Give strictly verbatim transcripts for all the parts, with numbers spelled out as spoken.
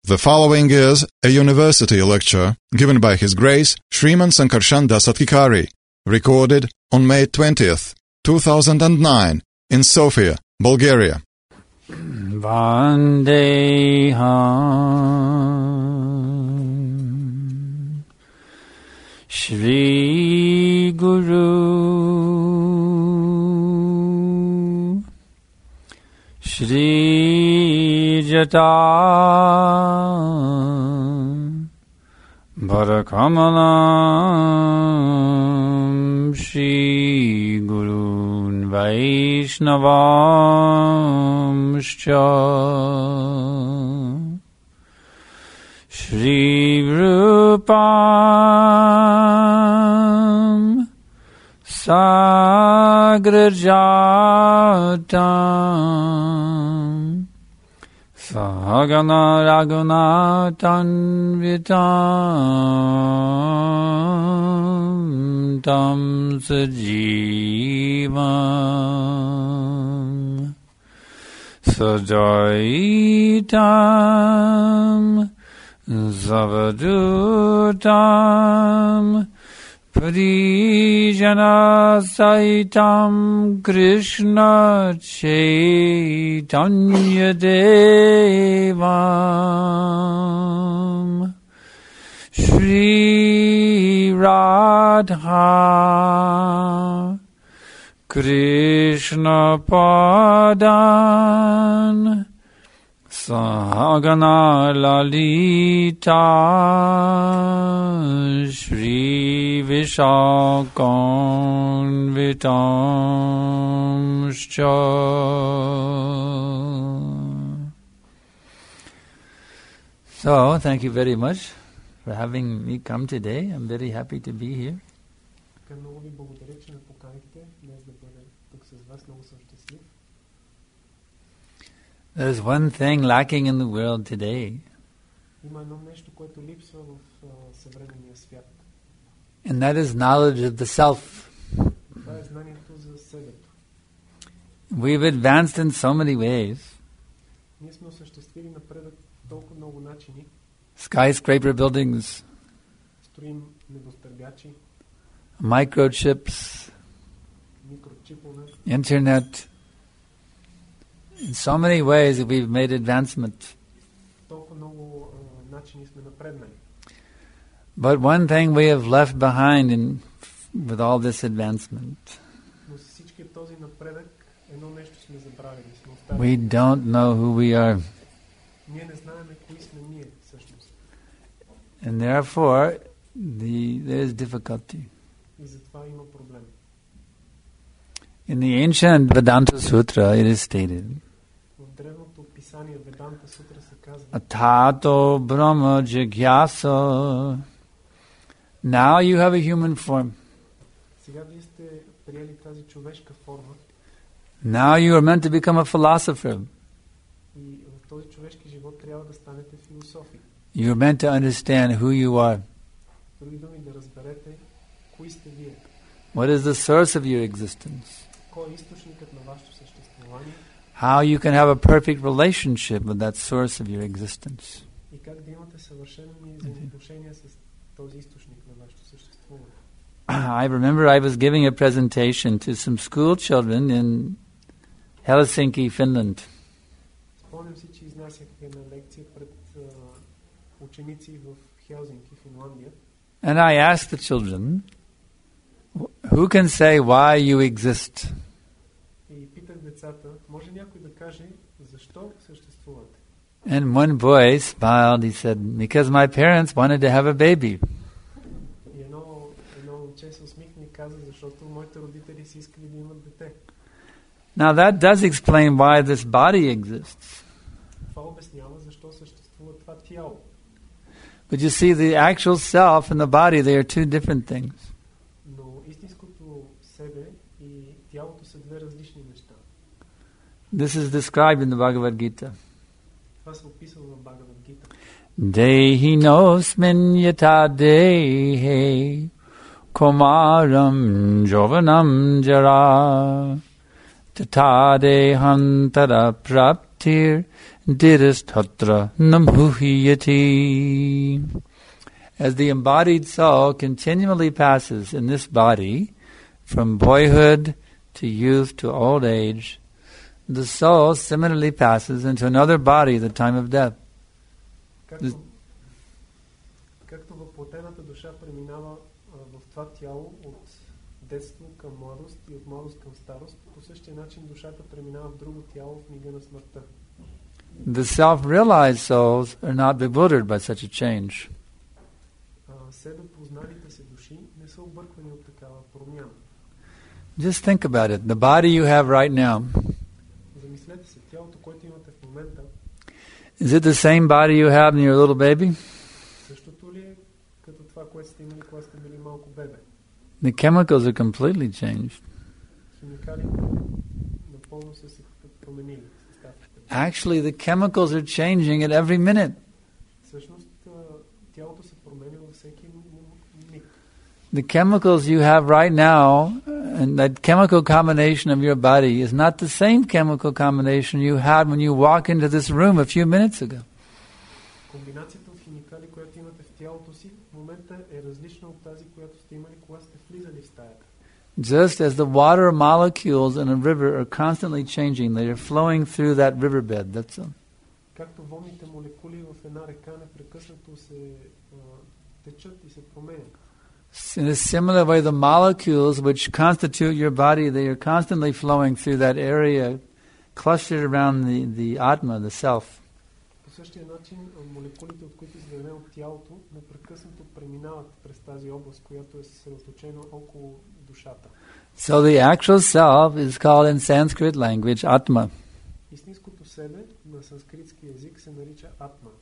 The following is a university lecture given by His Grace Sriman Sankarshan Das Adhikari, recorded on May twentieth, two thousand nine, in Sofia, Bulgaria. Vandeham Shri Guru Shri Jata Bharakamalam Shri Gurun Vaishnavamscha Shri Rupam Sagrajatam Sahagana Raghunatan Vitam Tam Sajivam Sadaitam Zavadutam Parijana Saitam Krishna Chaitanya Devam Shri Radha Krishna Padan Sahagana Lalita Shri Vishakanvitamscha. So, thank you very much for having me come today. I'm very happy to be here. There's one thing lacking in the world today, and that is knowledge of the self. We've advanced in so many ways. Skyscraper buildings, microchips, internet. In so many ways we've made advancement. But one thing we have left behind in, with all this advancement, we don't know who we are. And therefore, the, there is difficulty. In the ancient Vedanta Sutra, it is stated, Atato Brahma Jigyasa. Now you have a human form. Now you are meant to become a philosopher. You are meant to understand who you are. What is the source of your existence? How you can have a perfect relationship with that source of your existence. I remember I was giving a presentation to some school children in Helsinki, Finland. And I asked the children, who can say why you exist? And one boy smiled. He said, because my parents wanted to have a baby. Now that does explain why this body exists. But you see, the actual self and the body, they are two different things. This is described in the Bhagavad Gita. Dehi nosmin yata dehe kumaram jovanam jara tatade hantara praptir diristatra namhuhiyati. As the embodied soul continually passes in this body, from boyhood to youth to old age, the soul similarly passes into another body at the time of death. Както, както въплътената душа преминава а, в това тяло от детство към младост и от младост към старост, по същия начин душата преминава в друго тяло в мига на смъртта. The self-realized souls are not bewildered by such a change. А, себе позналите се души не са обърквани от такава промяна. Just think about it. The body you have right now, Замислете се, тялото, което имате в момента, is it the same body you had when you were a little baby? същото ли е като това, което сте имали, когато сте били малко бебе? The chemicals are completely changed. Химикалите напълно са се променили. Actually, the chemicals are changing at every minute. Всъщност, а, тялото се променя във всеки миг. The chemicals you have right now, and that chemical combination of your body is not the same chemical combination you had when you walked into this room a few minutes ago. Комбинацията от химикали, която имате в тялото си, в момента е различна от тази, която сте имали, когато сте влизали в стаята. Just as the water molecules in a river are constantly changing, they are flowing through that riverbed. That's all. Както водните молекули в една река непрекъснато се а, течат и се променят. In a similar way, the molecules which constitute your body, they are constantly flowing through that area, clustered around the, the Atma, the self. По същия начин, молекулите, от които изградено от тялото, непрекъснато преминават през тази област, която е съсредоточена около душата. So the actual self is called in Sanskrit language Atma. Истинското себе на санскритски език се нарича Атма.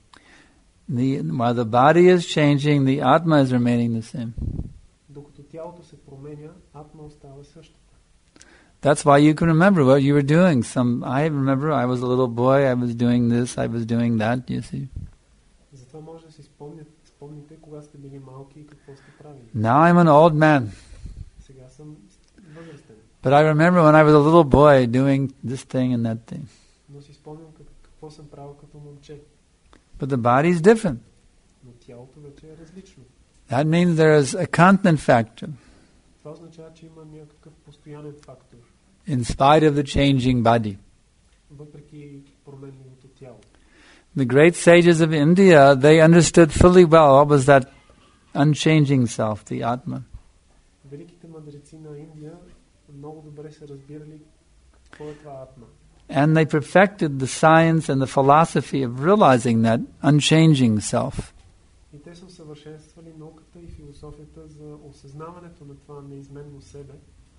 The, while the body is changing, the Atma is remaining the same. Докато тялото се променя, Атма остава същата. That's why you can remember what you were doing. Some I remember I was a little boy, I was doing this, I was doing that, you see. Затова може да си спомните, спомните кога сте били малки и какво сте правили. Now I'm an old man. Сега съм възрастен. But I remember when I was a little boy doing this thing and that thing. Но си спомням какво съм правил като момче. But the body is different. Но тялото вече е различно. That means there is a constant factor. Това означава, че има някакъв постоянен фактор. In spite of the changing body. Въпреки променливото тяло. The great sages of India, they understood fully well what was that unchanging self, the Atma. Великите мъдреци на Индия много добре са разбирали какво е това Атма. And they perfected the science and the philosophy of realizing that unchanging self. И те са усъвършенствали науката и философията за осъзнаването на това неизменно себе.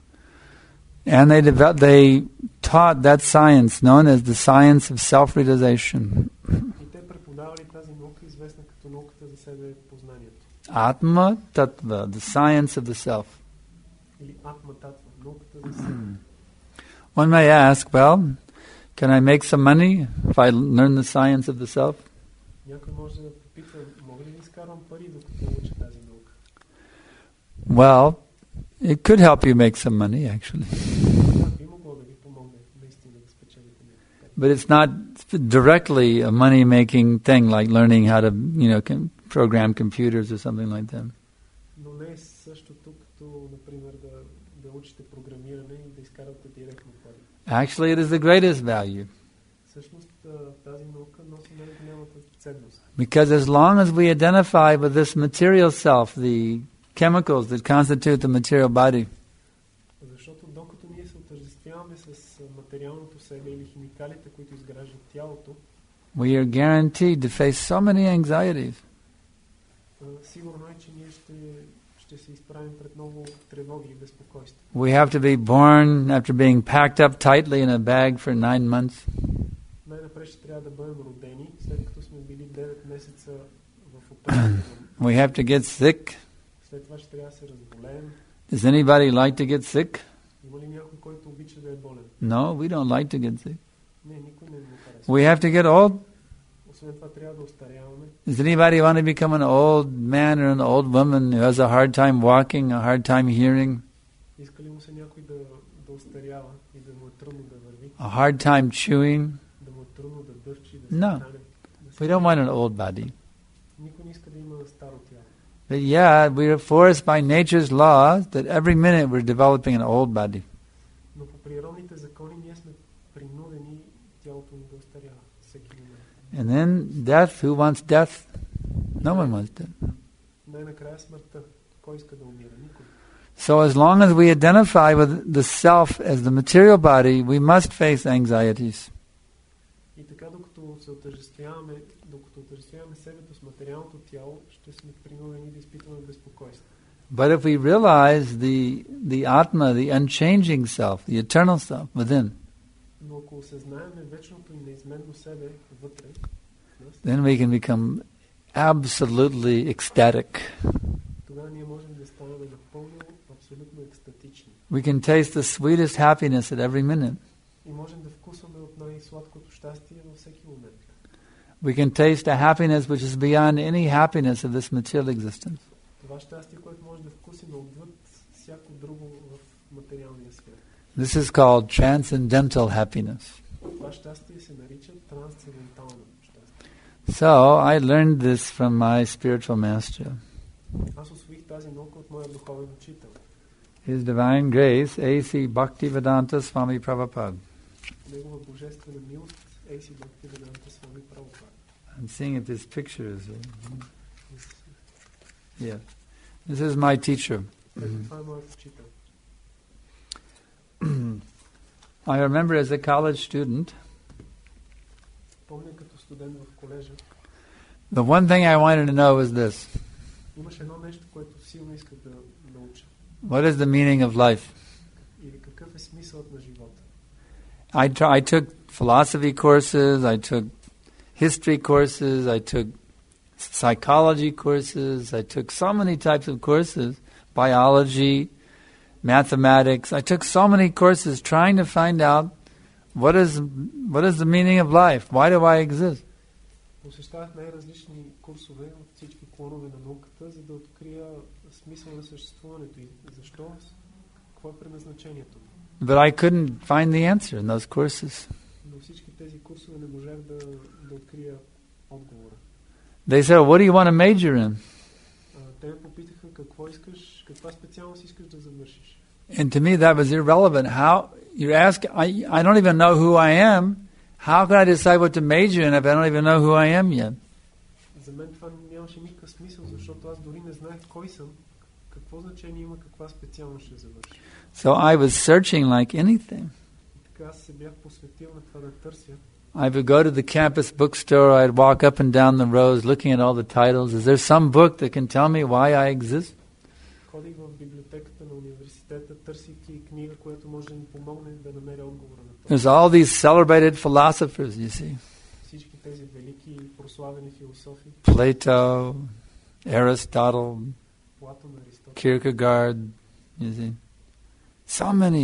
And they developed, they taught that science known as the science of self-realization. И те преподавали тази наука, известна като науката за себе познанието. Atma Tattva, the science of the self. Или Атма Татва, науката за себе. One may ask, well, can I make some money if I learn the science of the self? Някой може да попита, мога ли да изкарвам пари, докато уча тази наука? Well, it could help you make some money, actually. Би могло да ви помогне наистина да спечелите някакъв. But it's not directly a money-making thing, like learning how to, you know, com- program computers or something like that. Но не е същото, като, например, да, да учите програмиране и да изкарате директно пари. Actually, it is the greatest value. Всъщност тази наука носи най-голямата ценност. Because as long as we identify with this material self, the chemicals that constitute the material body, Защото докато ние се отъждествяваме с материалното себе или химикалите, които изграждат тялото, we are guaranteed to face so many anxieties. Сигурно е, че ние ще, ще се изправим пред много тревоги и безпокойство. We have to be born after being packed up tightly in a bag for nine months. Най-напред ще трябва да бъдем родени, след като сме били девет месеца в опасност. We have to get sick. След това ще трябва да се разболеем. Does anybody like to get sick? Има ли някой, който обича да е болен? No, we don't like to get sick. Не, никой не му харесва. We have to get old. Освен това трябва да остаряваме. Does anybody want to become an old man or an old woman who has a hard time walking, a hard time hearing, Иска ли му се някой да, да остарява и да му е трудно да върви, a hard time chewing, да му е трудно да дъвчи, да No. стане. Да се... We don't want an old body. Никой не иска да има старо тяло. But yeah, we are forced by nature's laws that every minute we're developing an old body. Но по природните закони ние сме принудени тялото ни да остарява всеки момент. And then death, who wants death? No one wants death. Най-накрая смъртта. Кой иска да умира? Никой. So as long as we identify with the self as the material body, we must face anxieties. И така, докато се отъждествяваме, докато отъждествяваме себето с материалното тяло, ще сме принудени да изпитваме безпокойство. But if we realize the the Atma, the unchanging self, the eternal self within, Но ако осъзнаем вечното и неизменно себе вътре, then we can become absolutely ecstatic. тогава ние можем да станем напълно, абсолютно екстатични. We can taste the sweetest happiness at every minute. И можем да вкусваме от най-сладкото щастие във всеки момент. We can taste a happiness which is beyond any happiness of this material existence. Това щастие, което може да вкусим отвъд всяко друго в материалния свят. This is called transcendental happiness. Това щастие се нарича трансцендентално щастие. So I learned this from my spiritual master. Аз усвоих тази наука от моя духовен учител. His Divine Grace, A C Bhaktivedanta Swami Prabhupada. Негова божествена милост, A C Bhaktivedanta Swami Prabhupada. I'm seeing if this picture is... Yeah. This is my teacher. Това е моят учител. I remember as a college student, Помня като студент в колежа, the one thing I wanted to know was this. имаше едно нещо, което силно исках да науча. What is the meaning of life? Или какъв е смисълът на живота? I, t- I took philosophy courses, I took history courses, I took psychology courses, I took so many types of courses, biology, mathematics. I took so many courses trying to find out what is what is the meaning of life? Why do I exist? Посещавах най-различни курсове от всички клонове на науката, за да открия смисъл на съществуването и защо, какво е предназначението. But I couldn't find the answer in those courses. Но всички тези курсове не можах да, да открия отговора. They said, what do you want to major in? А, те ме попитаха какво искаш, каква специалност искаш да завършиш. And to me that was irrelevant. How you ask, I, I don't even know who I am. How can I decide what to major in if I don't even know who I am yet? За мен това нямаше никакъв смисъл, защото аз дори не знаех кой съм, какво значение има каква специалност ще завърши. So I was searching like anything. И така аз се бях посветил на това да търся. I would go to the campus bookstore, I'd walk up and down the rows looking at all the titles. Is there some book that can tell me why I exist? Ходих в библиотеката на университета, търсейки книга, която може да ми помогне да намеря отговора на това. There's all these celebrated philosophers, you see. Всички тези велики прославени философи. Plato, Aristotle, Платон, Аристотел. Kierkegaard, you see. So many,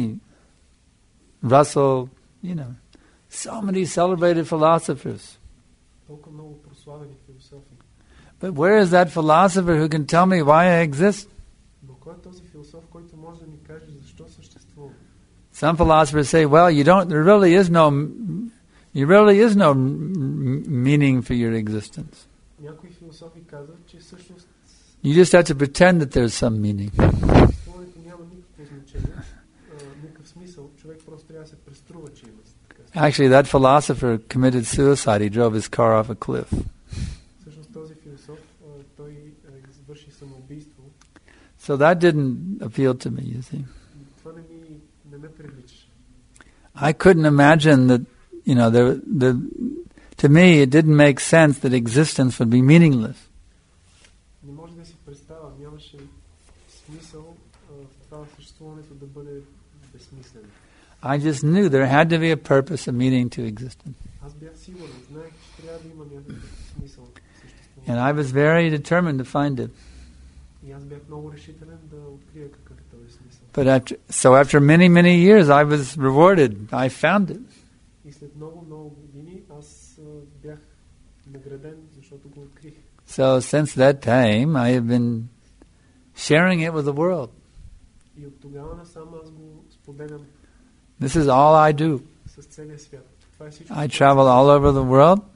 Russell, you know. So many celebrated philosophers. Толкова много прославени философи. But where is that philosopher who can tell me why I exist? Но кой е този философ, който може да ми каже защо съществува? Some philosophers say, well, you don't, there really is no, there really is no meaning for your existence. Някои философи казват, че всъщност You just have to pretend that there's some meaning. съществуването няма никакво значение, никакъв смисъл. Човек просто трябва да се преструва, че има. Actually, that philosopher committed suicide. He drove his car off a cliff. Всъщност този философ, той извърши самоубийство. So that didn't appeal to me, you see. Това не ми не ме привлича. I couldn't imagine that, you know, there, the, to me it didn't make sense that existence would be meaningless. Не може да си представя, нямаше смисъл в това съществуването да бъде безсмислено. I just knew there had to be a purpose, a meaning to existence. Аз бях сигурен, знаех, че трябва да има някакъв смисъл съществуването. And I was very determined to find it. И аз бях много решителен да открия какъв е този смисъл. But after, so after many, many years, I was rewarded. I found it. И след много, много години аз бях награден, защото го открих. So since that time, I have been sharing it with the world. И от тогава насам аз го споделям. This is all I do. С целия свят. Това е всичко. I travel all over the world.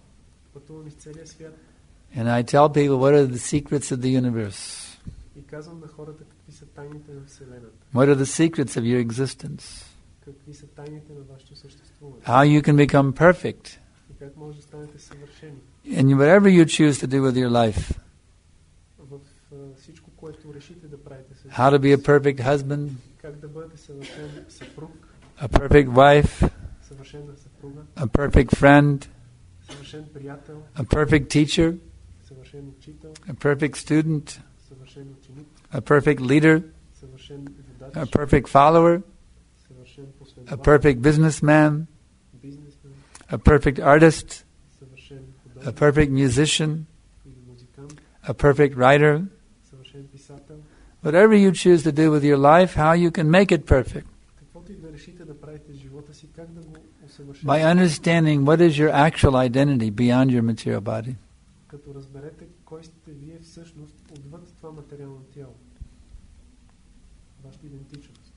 Пътувам из целия свят. And I tell people what are the secrets of the universe. И казвам на хората какви са тайните на Вселената. What are the secrets of your existence. Какви са тайните на вашето съществуване. How you can become perfect. И как може да станете съвършени. In whatever you choose to do with your life. В всичко, което решите да правите с How to be a perfect husband. Как да бъдете съвършен съпруг. A perfect wife. Съвършена съпруга. A perfect friend. Съвършен приятел. A perfect teacher. Съвършен учител. A perfect student. Съвършен ученик. A perfect leader. Съвършен водач. A perfect follower. Съвършен A последовател. perfect businessman. Бизнесмен. A perfect artist. Съвършен A художник. perfect musician. Или музикант. A perfect writer. Съвършен писател. Whatever you choose to do with your life, how you can make it perfect. Каквото и да решите да правите в живота си, как да го усъвършите. By understanding what is your actual identity beyond your material body. Като разберете кой сте вие всъщност отвъд това материално тяло. Вашата идентичност.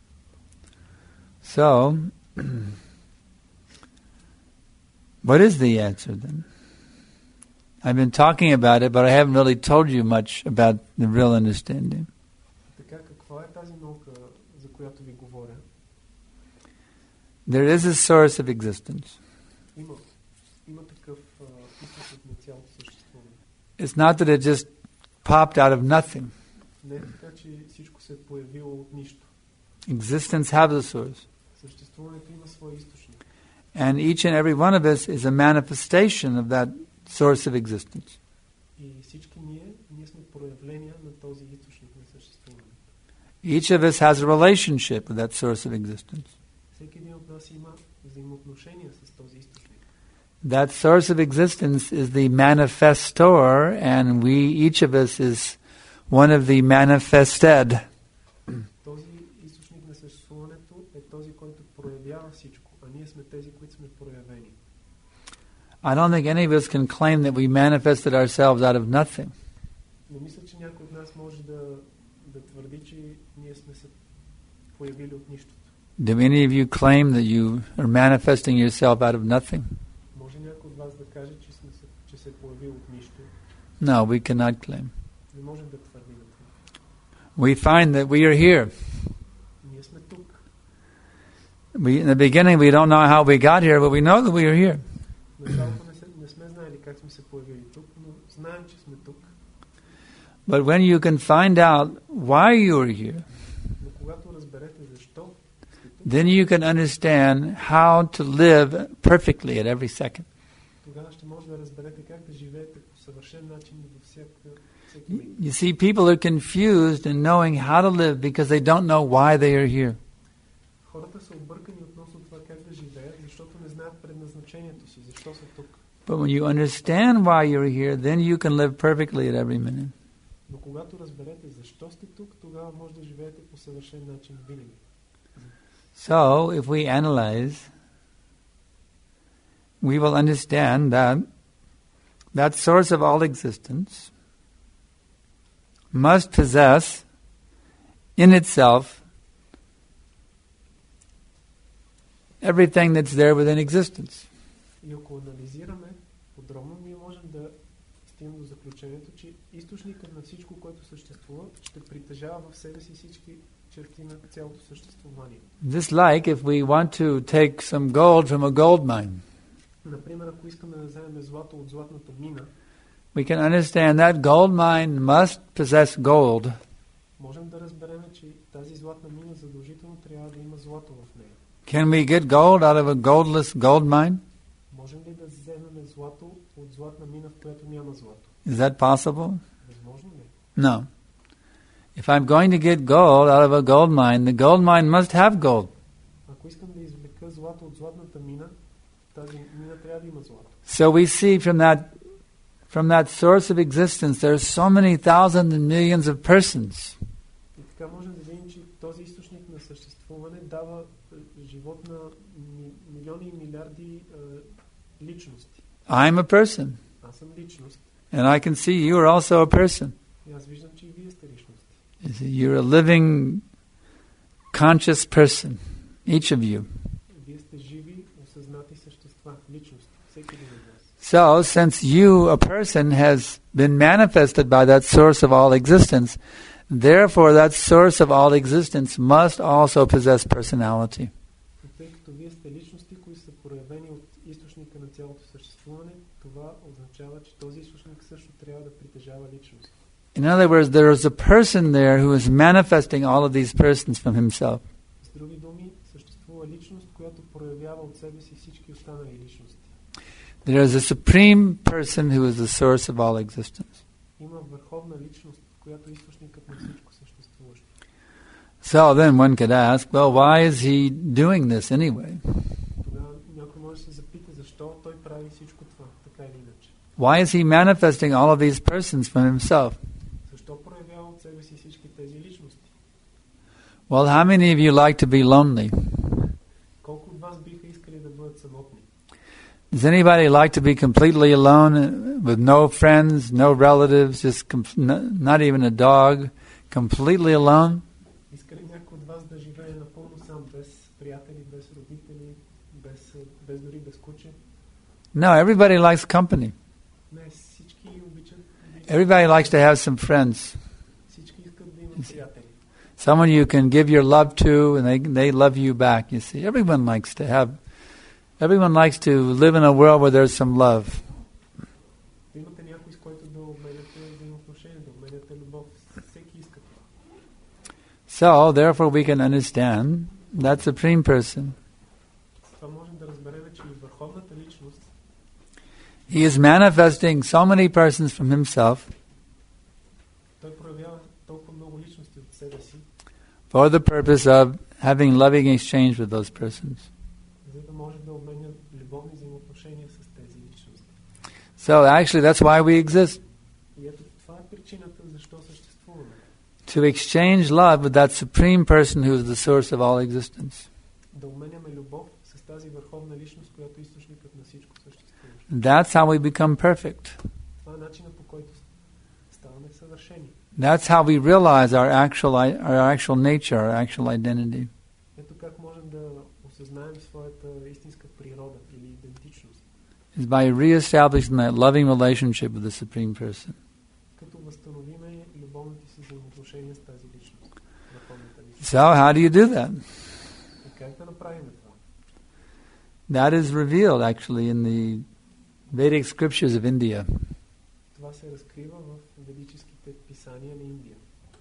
So, what is the answer then? I've been talking about it, but I haven't really told you much about the real understanding. Така, каква е тази наука, за която ви говоря? There is a source of existence. Има, има такъв uh, източник на цялото съществуване. It's not that it just popped out of nothing. Не е така, че всичко се е появило от нищо. Existence has a source. Съществуването има свой източник. And each and every one of us is a manifestation of that source of existence. И всички ние, ние сме проявления на този източник на съществуване. Each of us has a relationship with that source of existence. Всеки един от нас има взаимоотношения с този източник. That source of existence is the manifestor, and we, each of us, is one of the manifested. Този източник на съществуването е този, който проявява всичко, а ние сме тези, които сме проявени. I don't think any of us can claim that we manifested ourselves out of nothing. Не мисля, че някой от нас може да, да твърди, че ние сме се появили от нищото. Do any of you claim that you are manifesting yourself out of nothing? Може някой от вас да каже, че, сме се, че се е появил от нищо? No, we cannot claim. Не можем да твърдим това. We find that we are here. Ние сме тук. We, in the beginning, we don't know how we got here, but we know that we are here. В началото не, се, не сме знаели как сме се появили тук, но знаем, че сме тук. But when you can find out why you are here, Но когато разберете защо сте тук, then you can understand how to live perfectly at every second. тогава ще може да разберете как да живеете по съвършен начин във всяка, всеки миг. You see, people are confused in knowing how to live because they don't know why they are here. Хората са объркани относно това как да живеят, защото не знаят предназначението си, защо са тук. But when you understand why you're here, then you can live perfectly at every minute. Но когато разберете защо сте тук, тогава може да живеете по съвършен начин винаги. So, if we analyze, we will understand that that source of all existence must possess in itself everything that's there within existence. И ако анализираме подробно, ние можем да стигнем до заключението, че източникът на всичко, което съществува, ще притежава в себе си всички черти на цялото съществуване. Just like if we want to take some gold from a gold mine, Например, ако искаме да вземем злато от златната мина, we can understand that gold mine must possess gold. можем да разберем, че тази златна мина задължително трябва да има злато в нея. Can we get gold out of a goldless gold mine? Можем ли да вземем злато от златна мина, в която няма злато? Is that possible? Възможно ли? No. If I'm going to get gold out of a gold mine, the gold mine must have gold. Ако искам да извлека злато от златната мина, тази мина трябва да има злато. So we see from that from that source of existence there are so many thousands and millions of persons. И така можем да видим, че този източник на съществуване дава е, живот на ми, милиони и милиарди е, личности. I'm a person. Аз съм личност. And I can see you are also a person. И аз виждам, че и вие сте личности. You're a living, conscious person, each of you. Вие сте живи, осъзнати същества, личности, всеки един от вас. So, since you, a person, has been manifested by that source of all existence, therefore that source of all existence must also possess personality. И тъй като вие сте личности, които са проявени от източника на цялото съществуване, това означава, че този източник също трябва да притежава личност. In other words, there is a person there who is manifesting all of these persons from himself. С други думи, съществува личност, която проявява от себе си всички останали личности. There is a supreme person who is the source of all existence. Има върховна личност, която е източникът на всичко съществуващо. So then one could ask, well, why is he doing this anyway? Тогава някой може да се запита, защо той прави всичко това, така или иначе. Why is he manifesting all of these persons from himself? Защо проявява от себе си всички тези личности? Well, how many of you like to be lonely? Колко от вас биха искали да бъдат самотни? Does anybody like to be completely alone with no friends, no relatives, just com- not even a dog, completely alone? Иска ли някой от вас да живее напълно сам, без приятели, без родители, без, без дори без куче? No, everybody likes company. Не, всички обичат. Everybody likes to have some friends. Всички искат да имат приятели. Someone you can give your love to and they they love you back, you see. Everyone likes to have Everyone likes to live in a world where there's some love. Имате някой, с който да обменяте взаимоотношения, да обменяте любов. Всеки иска това. So, therefore we can understand that supreme person. Това можем да разберем, че и върховната личност He is manifesting so many persons from himself той проявява толкова много личности от себе си, for the purpose of having loving exchange with those persons. за да може да обменя любовни взаимоотношения с тези личности. So actually that's why we exist. И ето това е причината защо съществуваме. To exchange love with that supreme person who is the source of all existence. Да обменяме любов с тази върховна личност, която е източникът на всичко съществуващо. That's how we become perfect. Това е начинът, по който ставаме съвършени. That's how we realize our actual our actual nature, our actual identity. Ето как можем да осъзнаем своята истинска природа или идентичност. Is by reestablishing that loving relationship with the supreme person. Като възстановиме любовните си взаимоотношения с тази личност, върховната личност. So how do you do that? И как да направим това? That is revealed actually in the Vedic scriptures of India. Това се разкрива в ведическите писания на Индия.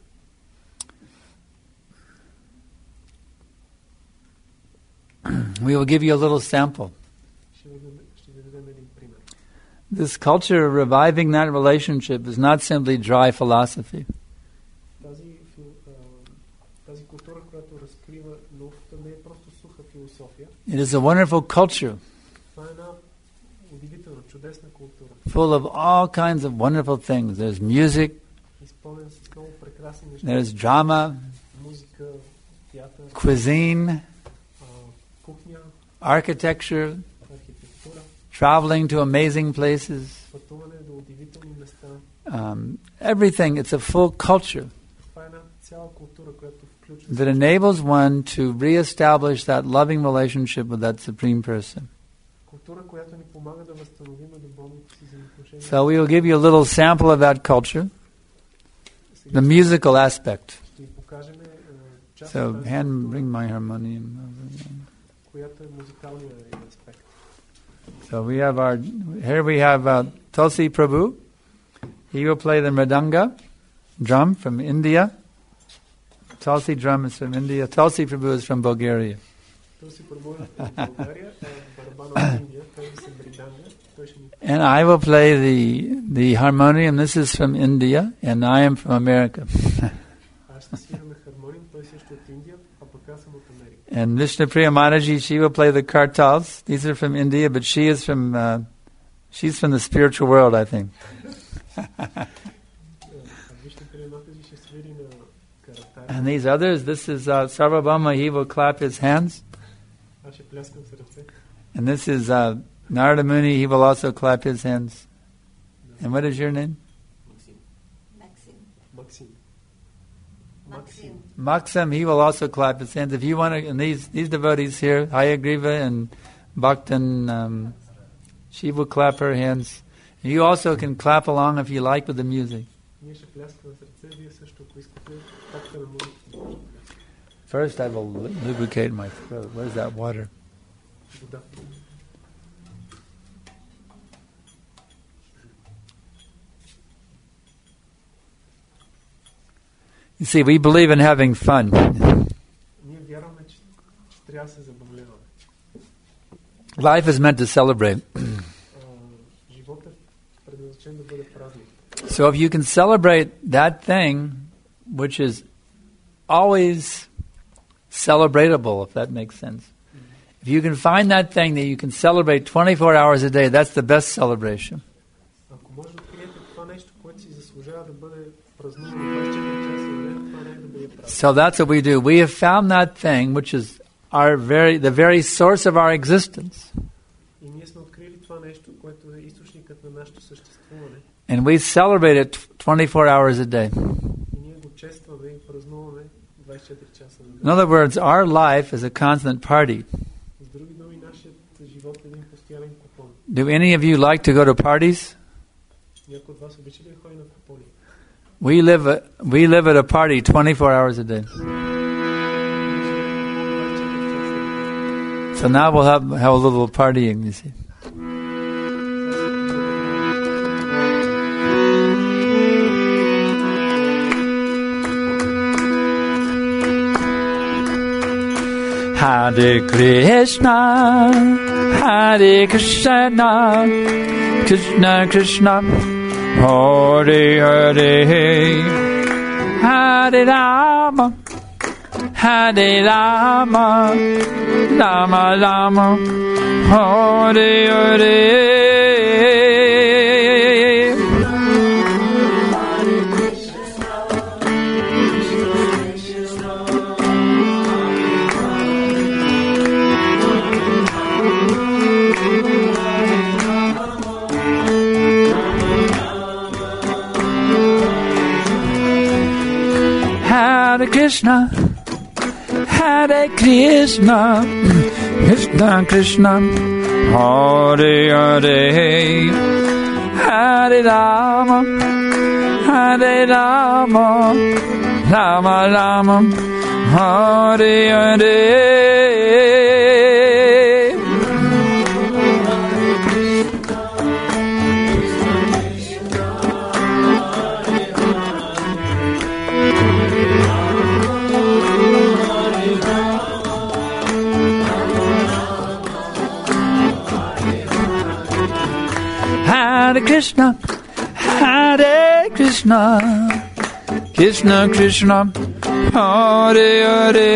We will give you a little sample. Ще ви дадем- ще ви дадем един пример. This culture of reviving that relationship is not simply dry philosophy. Тази, фил- а, тази култура, която разкрива науката, не е просто суха философия. It is a wonderful culture Това е една удивителна, чудесна култура. full of all kinds of wonderful things. There's music, Изпълнен с много прекрасни неща. there's drama, Музика, театър, cuisine, а, кухня, architecture, архитектура, traveling to amazing places, пътуване до удивителни места. um, everything. It's a full culture Това е една цяла култура, която включва that enables one to reestablish that loving relationship with that supreme person. култура, която ни помага да възстановим любовните си взаимоотношения. So we will give you a little sample of that culture, Сега the musical aspect. ще ви покажем а, част So, от тази hand, култура, bring my harmonium over here. която е музикалният аспект. So we have our, here we have uh, Tulsi Prabhu. He will play the mridanga drum from India. Tulsi drum is from India. Tulsi Prabhu is from Bulgaria. Този пробой от България е барабан от Индия, който се бриданга. Той ще ни... And I will play the the harmonium. This is from India, and I am from America. Аз ще свираме хармониум, той също от Индия, а пък аз съм от Америка. And Vishnupriya Mataji, she will play the kartals. These are from India, but she is from uh, she's from the spiritual world, I think. А вижте, Приематаджи ще свири на каратари. And these others, this is uh, Sarvabhauma. He will clap his hands, Аз ще пляскам с ръце. and this is uh, Narada Muni. He will also clap his hands. And what is your name? Максим. Maxim. Максим. Maxim. Maxim. He will also clap his hands. If you want to, and these these devotees here, Hayagriva and Bhaktan um, She will clap her hands. You also can clap along if you like with the music. Ние ще пляскаме с ръце, вие също, ако искате, пакте на музиката. First I will lubricate my throat. Where's that water? Вода. You see, we believe in having fun. Ние вярваме, че, че трябва да се забавляваме. Life is meant to celebrate. Животът е предназначен да бъде празник. So if you can celebrate that thing which is always celebratable, if that makes sense. If you can find that thing that you can celebrate twenty-four hours a day, that's the best celebration. Ако може да откриете това нещо, което си заслужава да бъде празнувано двайсет и четири часа на ден, това не е да бъде празник. So that's what we do. We have found that thing which is our very the very source of our existence. И ние сме открили това нещо, което е източникът на нашето съществуване. And we celebrate it twenty-four hours a day. И ние го честваме и празнуваме двайсет и четири часа на ден. In other words, our life is a constant party. С други думи, нашият живот е един постоянен купон. Do any of you like to go to parties? Някой от вас обича ли да ходи на купони? We live a, we live at a party twenty-four hours a day. So now we'll have have a little partying, you see. Hare Krishna, Hare Krishna, Krishna Krishna, Hare Hare, Hare Rama, Hare Rama, Rama Rama, Hare Hare. Hare Krishna, Hare Krishna, Krishna Krishna, Hare Hare, Hare Rama, Hare Rama, Rama Rama, Hare Hare. Hare Krishna, Hare Krishna, Krishna Krishna, Hare Hare,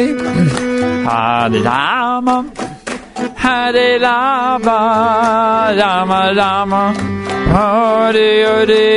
Hare Rama, Hare Rama, Rama Rama, Hare Hare.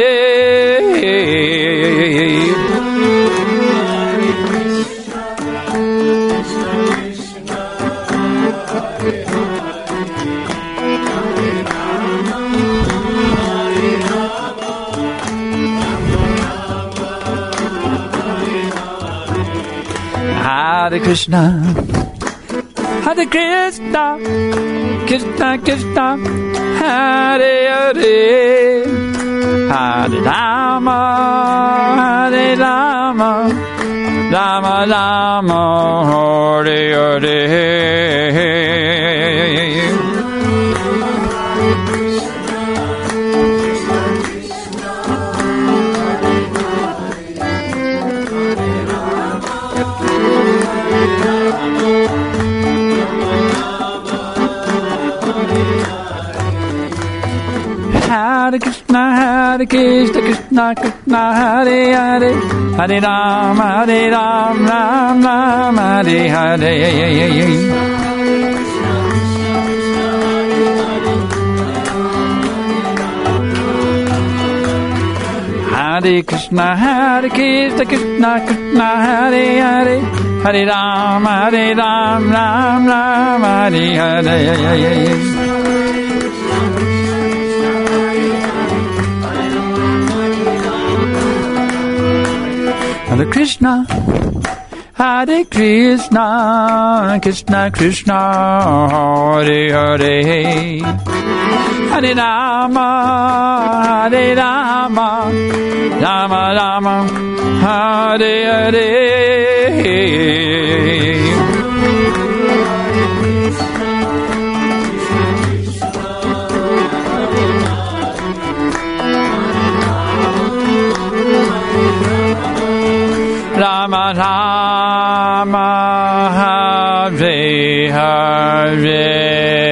Hare Krishna, Hare Krishna, Krishna Krishna, Hare Hare, Hare Rama, Hare Rama, Rama Rama, Hare Hare. Hare Krishna, Hare Krishna, Krishna Krishna, Hare Hare, Hare Rama, Hare Rama, Ram Ram, Hare Hare. Hare Krishna, Hare Krishna, Krishna Krishna, Hare Hare, Hare Rama, Hare Rama, Ram Ram, Hare Hare. Hare Krishna, Hare Krishna, Krishna Krishna, Hare Hare, Hare Rama, Hare Rama, Rama Rama, Hare Hare. Rama Rama Hare Hare.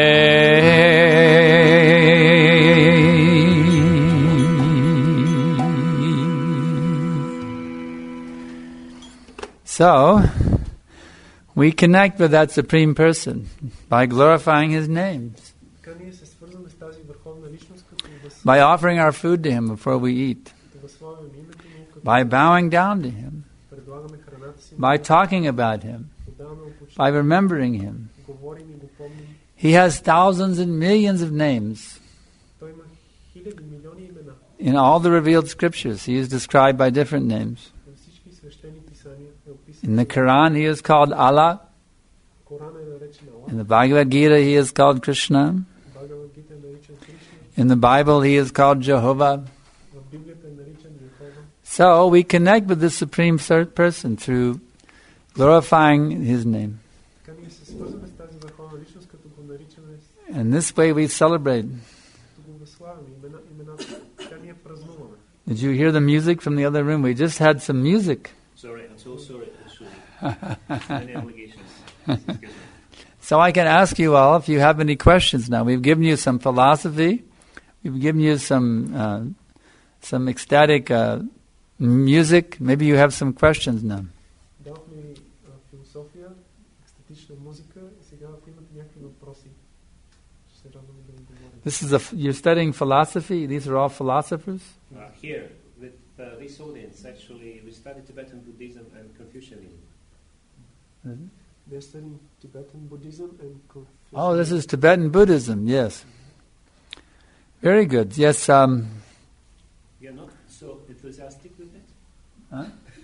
So, we connect with that Supreme Person by glorifying His name, Така ние се свързваме с тази върховна личност, като въз- by offering our food to Him before we eat, като възславяме името му, като by bowing down to Him, предлагаме храната си, by talking about Him, подаваме опочи, by remembering Him. говорим и го помним. He has thousands and millions of names. Той има хиляди, милиони имена. In all the revealed scriptures, He is described by different names. Във всички свещени писания е описан. In the Quran, He is called Allah. Коран е наречен Аллах, In the Bhagavad Gita, He is called Krishna. Бхагавад Гита е наричан Кришна, In the Bible, He is called Jehovah. в Библията е наричан Йехова. So we connect with the Supreme Third Person through glorifying His name. Така ние се свързваме с тази върховна личност, като го наричаме, And this way we celebrate. като го възславяме имена, имената. Така ние празнуваме. Did you hear the music from the other room? We just had some music. Sorry, I'm so sorry. Actually, many obligations. Excuse me. So I can ask you all if you have any questions now. We've given you some philosophy. We've given you some uh, some ecstatic uh, music. Maybe you have some questions now. Дадохме ви а, философия, екстатична музика и сега ако имате някакви въпроси, ще се радваме да ви говорим. This is a, you're studying philosophy. These are all philosophers. Uh, here, with uh, this audience, actually, we study Tibetan Buddhism and Confucianism. They're studying Tibetan Buddhism and Confucianism. Oh, this is Tibetan Buddhism. Yes. Very good. Yes. Um, You're not so enthusiastic with it? huh?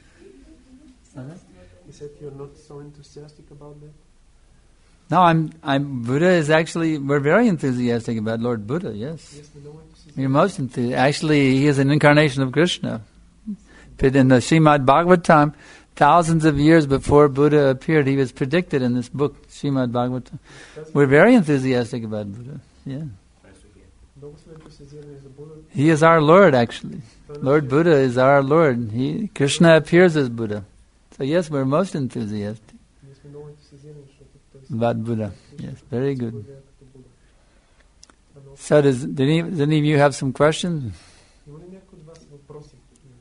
He said you're not so enthusiastic about that. No, I'm. I'm. Buddha is actually. We're very enthusiastic about Lord Buddha. Yes. Yes, we know enthusiastic. We're most enthusiastic. Actually, he is an incarnation of Krishna. But in the Srimad Bhagavatam, thousands of years before Buddha appeared, he was predicted in this book, Srimad Bhagavatam. We're very enthusiastic about Buddha. Yeah. Nice to hear. Много сме ентусиазирани за Буда. He is our Lord, actually. Lord Buddha is our Lord. He, Krishna appears as Buddha. So yes, we're most enthusiastic Ние сме много ентусиазирани, защото той се about Buddha. Yes, very good. проявява като Буда. А много- So does, did any, does any of you have some questions? Има ли някой от вас въпроси?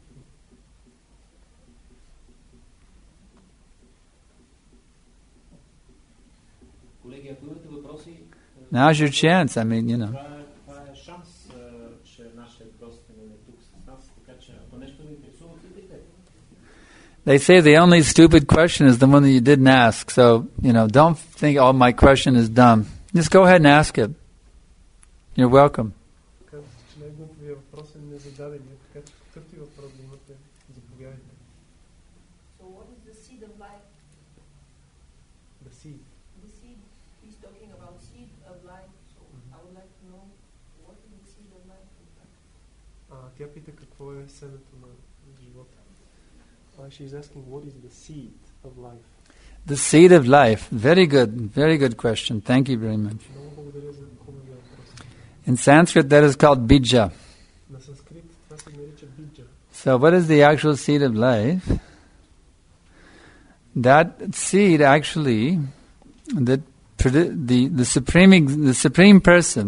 Колеги, ако имате въпроси, е, Now's your chance. I mean, you know. това е, това е шанс, е, че нашия гостин е тук с нас, така че ако нещо ви интересува, питайте. They say the only stupid question is the one that you didn't ask. So, you know, don't think, oh, my question is dumb. Just go ahead and ask it. You're welcome. Казвате, че най-глупавият въпрос е незададения, така че какъвто и въпрос да имате, заповядайте. So what is the seed of life? Да си. The seed, he's talking about seed of life. So I would like to know what is the seed of life? А, тя пита какво е семето на живота. Uh, she's asking what is the seed of life. The seed of life. Very good. Very good question. Thank you very much. Много благодаря за хубавия въпрос. In Sanskrit, that is called bija. На санскрит това се нарича биджа. So, what is the actual seed of life? That seed actually, that produ- the the supreme ex- the supreme person,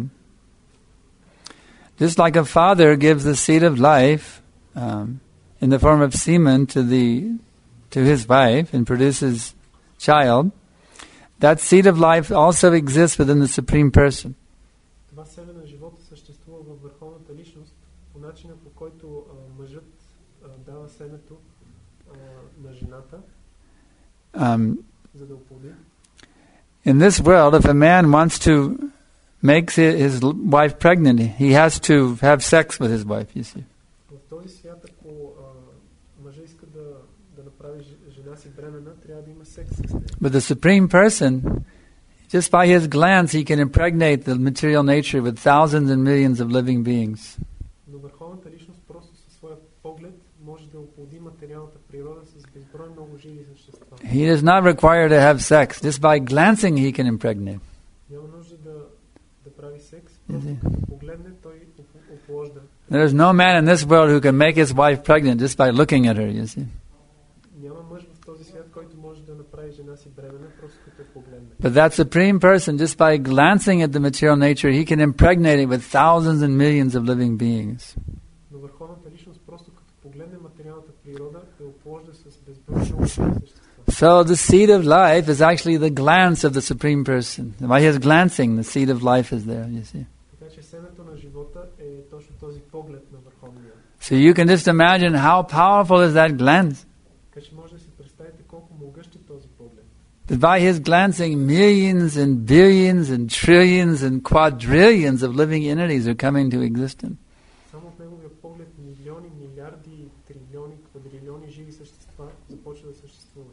just like a father gives the seed of life um, in the form of semen to the to his wife and produces child, that seed of life also exists within the supreme person. Това семе на живота съществува във върховната личност по начина, по който а, мъжът а, дава семето а, на жената, Um, за да оплоди. in this world, if a man wants to make hi- his l- wife pregnant, he has to have sex with his wife, you see. В този свят, ако а, мъжа иска да, да направи ж- жена си бременна, трябва да има секс с нея. But the Supreme Person, just by his glance, he can impregnate the material nature with thousands and millions of living beings. Но върховната личност просто със своя поглед може да оплоди материалната природа с безброй много живи същества. He does not require to have sex. Just by glancing, he can impregnate. Няма нужда да, да прави секс, просто като погледне, той оп- опложда. There's no man in this world who can make his wife pregnant just by looking at her, you see. Няма мъж в този свят, който може да направи жена си бременна, просто като я погледне. But that Supreme Person, just by glancing at the material nature, he can impregnate it with thousands and millions of living beings. Но върховната личност просто като погледне материалната природа, я опложда с безброй много живи същества. So the seed of life is actually the glance of the Supreme Person. By his glancing, the seed of life is there, you see. Така че семето на живота е точно този поглед на върховния. So you can just imagine how powerful is that glance. Така че може да си представите колко могъщ е този поглед. That by his glancing, millions and billions and trillions and quadrillions of living entities are coming to existence. Само от неговия поглед милиони, милиарди, трилиони, квадрилиони живи същества започват да съществуват.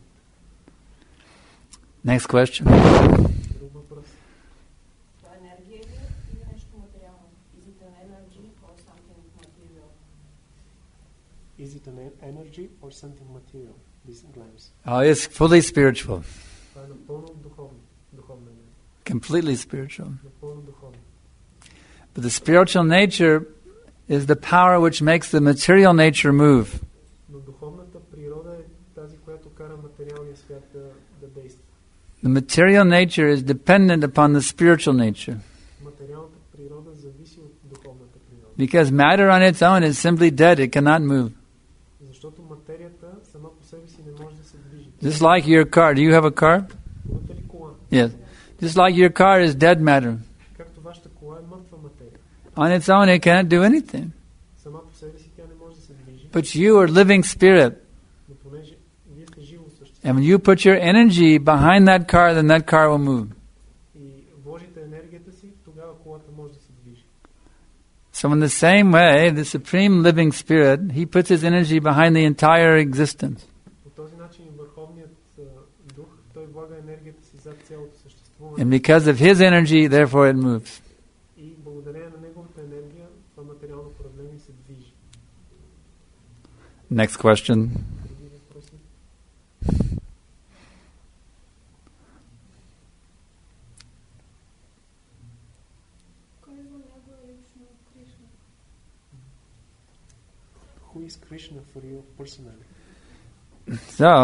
Next question. Друг въпрос. Това енергия ли е или нещо материално? Is it an energy or something material? Is it an energy or something material? This glance. Oh, it's fully spiritual, Това е напълно духовно. Духовна енергия. completely spiritual. Напълно духовно. But the spiritual nature is the power which makes the material nature move. Но духовната природа е тази, която кара материалния свят да, да действа. The material nature is dependent upon the spiritual nature. Материалната природа зависи от духовната природа. Because matter on its own is simply dead, it cannot move. Защото материята сама по себе си не може да се движи. Just like your car. Do you have a car? Имате ли кола? Yes. Just like your car is dead matter. Както вашата кола е мъртва материя. On its own, it cannot do anything. Сама по себе си тя не може да се движи. But you are living spirit. Но понеже вие сте живо същество And when you put your energy behind that car, then that car will move. и вложите енергията си, тогава колата може да се движи. So in the same way, the Supreme Living Spirit, he puts his energy behind the entire existence. По този начин върховният а, дух, той влага енергията си зад цялото съществуване. And because of his energy, therefore it moves. И благодарение на неговата енергия, това материално проявление се движи. Next question. Други въпроси? Кой е за него лично Кришна? Who is Krishna for you personally? So,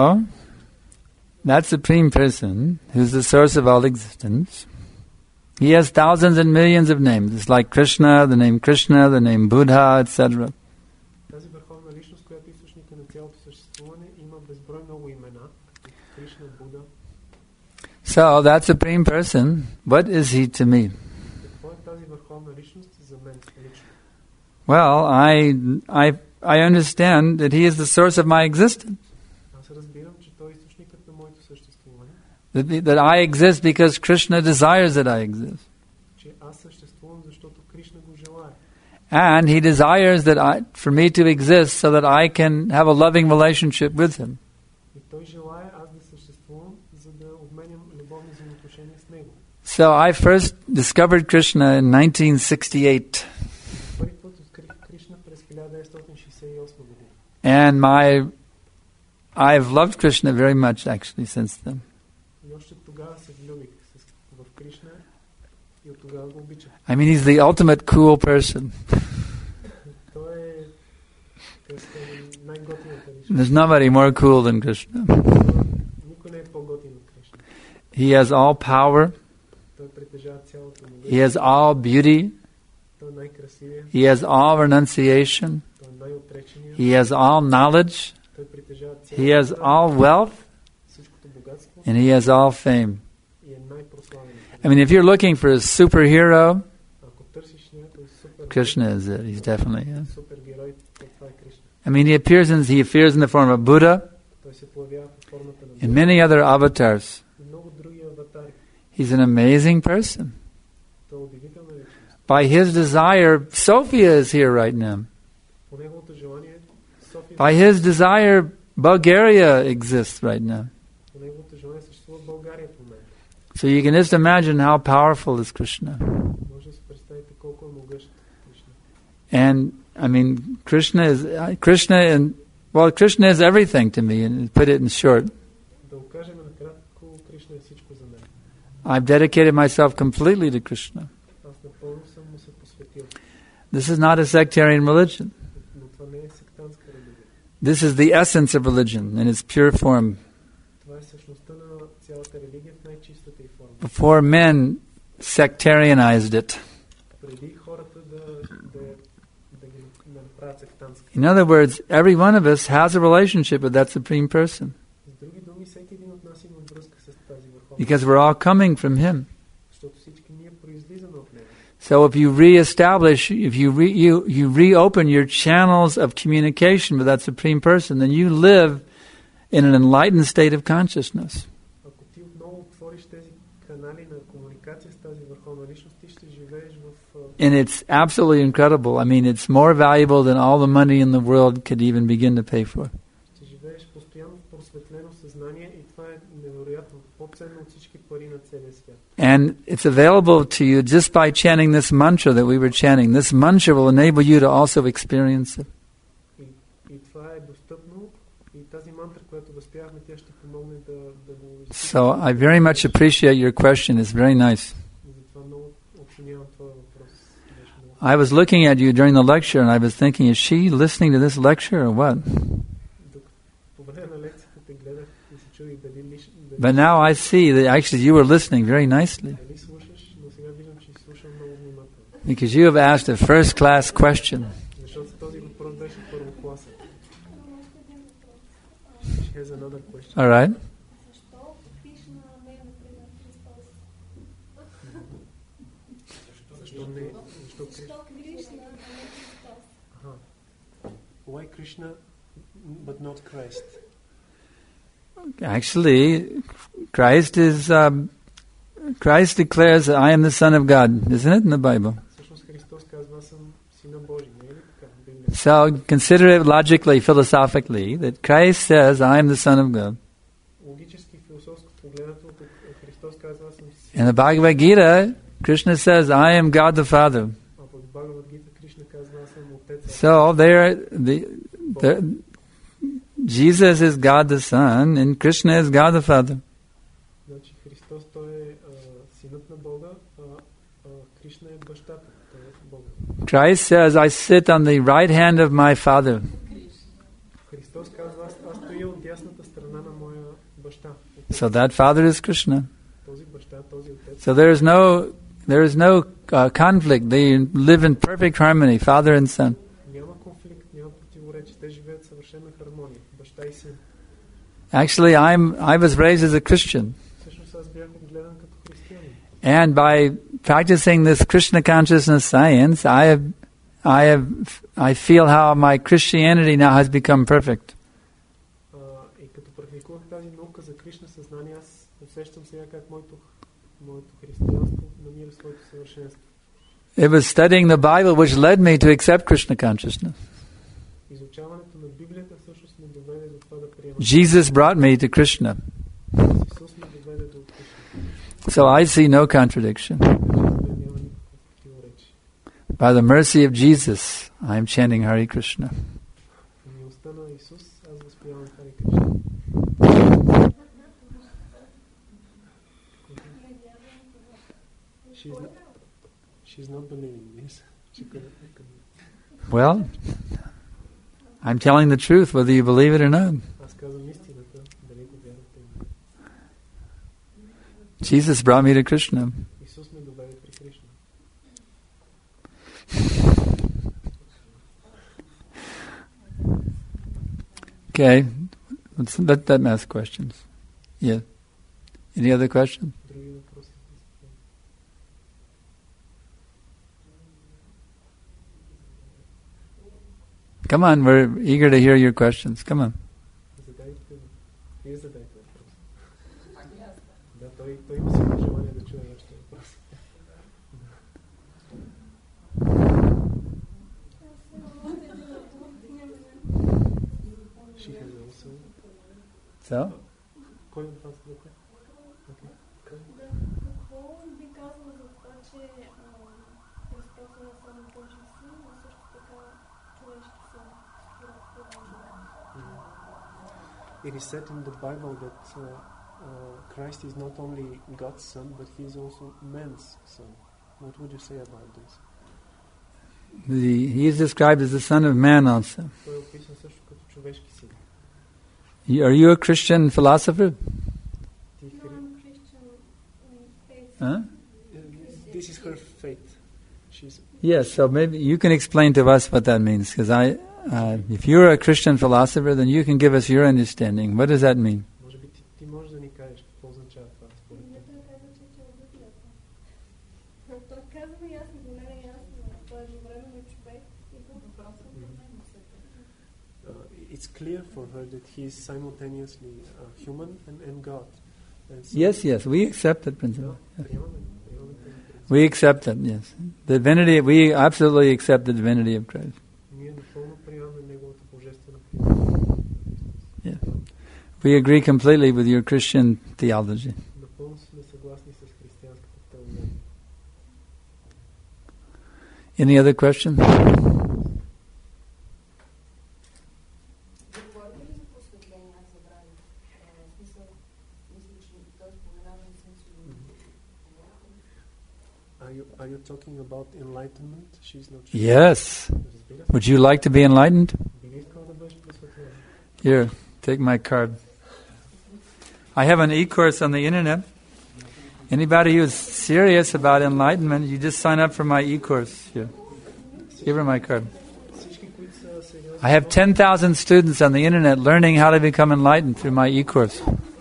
that Supreme Person, who's the source of all existence, he has thousands and millions of names. It's like Krishna, the name Krishna, the name Buddha, et cetera. Тази върховна личност, която е източника на цялото съществуване, има безброй много имена, като Кришна, Буда. So, that Supreme Person, what is he to me? Какво е тази върховна личност за мен лично? Well, I, I, I understand that he is the source of my existence. Аз разбирам, че той е източникът на моето съществуване, That, that I exist because Krishna desires that I exist. че аз съществувам, защото Кришна го желая. And he desires that I, for me to exist so that I can have a loving relationship with him. И той желая аз да съществувам, за да обменям любовни взаимоотношения с него. So I first discovered Krishna in nineteen sixty-eight. Първи път открих Кришна през хиляда деветстотин шейсет и осма година. And my, I've loved Krishna very much actually since then. И още тогава се влюбих с- в Кришна и от тогава го обичам. I mean, he's the ultimate cool person. Той е, как се каже, най-готината личност. There's nobody more cool than Krishna. Никой не е по-готин от Кришна. He has all power. Той притежава цялото му. He has all beauty. Той е най-красивия. He has all renunciation. Той е най-отречения. He has all knowledge. Той притежава He has цялото all wealth. всичкото богатство And he has all fame. и е най-прославен. I mean, if you're looking for a superhero, Ако търсиш някой супер, Krishna is it. He's definitely it. супергерой, то това е Кришна. I mean, he appears in he appears in the form of Buddha Той се появява под формата на and Буда many other avatars. и много други аватари. He's an amazing person. Той е удивителна личност. By his desire, Sophia is here right now. По неговото желание, София, By his desire, Bulgaria exists right now. по неговото желание съществува България в момента. So you can just imagine how powerful is Krishna. Може да си представите колко е могъщ Кришна. And I mean, Krishna is uh, Krishna, and well, Krishna is everything to me. And put it in short, Да го кажем накратко, Кришна е всичко за мен. I've dedicated myself completely to Krishna. Аз напълно съм му се посветил. This is not a sectarian religion. Но това не е сектантска религия. This is the essence of religion in its pure form. Това е същността на цялата религия в най-чистата й форма. Before men sectarianized it. Преди хората да, да, да ги да направят сектантска. In other words, every one of us has a relationship with that Supreme Person С други думи, всеки един от нас има връзка с тази върховна. because we're all coming from Him. Защото всички ние произлизаме от него. So if you reestablish, if you re, you you reopen your channels of communication with that Supreme Person, then you live in an enlightened state of consciousness. Ако ти отново отвориш тези канали на комуникация с тази върховна личност, ти ще живееш в... а, And it's absolutely incredible. I mean, it's more valuable than all the money in the world could even begin to pay for. ще живееш постоянно в просветлено съзнание и това е невероятно, по-ценно от всички пари на целия свят. And it's available to you just by chanting this mantra that we were chanting. This mantra will enable you to also experience it. И, и това е достъпно и тази мантра, която възпявахме, тя ще помогне да, да го изпиташ. So I very much appreciate your question. It's very nice. Затова много оценявам твоя въпрос. Беше много. I was looking at you during the lecture and I was thinking, is she listening to this lecture or what? Докато по време на лекцията те гледах и се чудих дали лиш... дали- But now I see that actually you were listening very nicely дали слушаш, но сега виждам, че си слушам много внимателно. because you have asked a first class question. Защото този въпрос беше първокласен. She has another question. All right? Защо Кришна не е например Христос? Защо не? Защо Кришна? Защо Кришна, а не Христос? Аха. Why Krishna but not Christ? Actually, Christ is um, Christ declares that I am the Son of God, isn't it, in the Bible? Всъщност Христос казва, аз съм сина Божий, не е ли така? в Библията? So consider it logically, philosophically, that Christ says, I am the Son of God. Логически, философско погледнато, Христос казва, аз съм In the Bhagavad Gita, Krishna says, I am God the Father. А в Бхагавад Гита Кришна казва, аз съм Отец. So there, the, the, Jesus is God the Son, and Krishna is God the Father. Значи Христос, той е а, синът на Бога, а, а Кришна е бащата, той е Бога. Christ says, I sit on the right hand of my Father. Христос казва, аз, аз стоя от дясната страна на моя баща. So that Father is Krishna. Този баща, този Отец. So there is no, there is no uh, conflict. They live in perfect harmony, Father and Son. Няма конфликт, няма противоречие. Те живеят в съвършена хармония. Баща и син. Actually, I'm, I was raised as a Christian. Всъщност аз бях отгледан като християнин. And by practicing this Krishna consciousness science, I have, I have, I feel how my Christianity now has become perfect. А, и като практикувах тази наука за Кришна съзнание, аз усещам сега как моето, моето християнство намира своето съвършенство. It was studying the Bible which led me to accept Krishna consciousness. Изучаването на Библията всъщност ме доведе до това да приема. Jesus brought me to Krishna. Исус ме доведе до Кришна. So I see no contradiction. Няма никакво противоречие. By the mercy of Jesus, I am chanting Hare Krishna. В милостта на Исус аз възпявам Хари Кришна. She's not, she's not believing this. She couldn't, couldn't. Well, I'm telling the truth whether you believe it or not. Аз казвам истината, дали го вярвате. Jesus brought me to Krishna. Исус ме доведе при Кришна. Okay, let's let them ask questions. Yeah. Any other questions? Други въпроси? Come on, we're eager to hear your questions. Come on. Задайте, вие задайте въпрос. Да, той, той има силно желание да чуе вашите въпроси. Аз She has also. So? Кой от вас двете? Okay. Да, какво би казано за това, че а, Христос е не само Божий син, но също така човешки син според Евангелието? It is said in the Bible that uh, uh, Christ is not only God's son, but he is also man's son. What would you say about this? The, he is described as the Son of Man also. Той е описан също като човешки син. Are you a Christian philosopher? Ти No, хри... I'm Christian in faith. Huh? This is her faith. She's Yes, so maybe you can explain to us what that means, because I, uh, if you're a Christian philosopher, then you can give us your understanding. What does that mean? Може би ти, ти можеш да ни кажеш какво означава това според Не, теб. той каза, че че е от Библията. Той казва ясно, за мен е ясно. Той е едновременно човек и Бог. Uh, it's clear for her that he is simultaneously uh, human and, and God. And so, Yes, yes, we accept that Да, principle. приемаме, приемаме тези принципи. We accept it, yes. The divinity, we absolutely accept the divinity of Christ. Ние напълно приемаме неговата божествена природа. Yes. We agree completely with your Christian theology. Напълно сме съгласни с християнската теология. Any other question? Говорите ли за просветление? Аз забравих. Е, в смисъл, мисля, че той споменава и смисъл. Are you, are you talking about enlightenment? She's not sure. Yes. Разбира се. Would you like to be enlightened? Би ли искала да бъдеш просветлена? Here, take my card. I have an e-course on the internet. Anybody who is serious about enlightenment, you just sign up for my e-course. Here. Give her my card. Всички, които са сериозни, I have ten thousand students on the internet learning how to become enlightened through my e-course.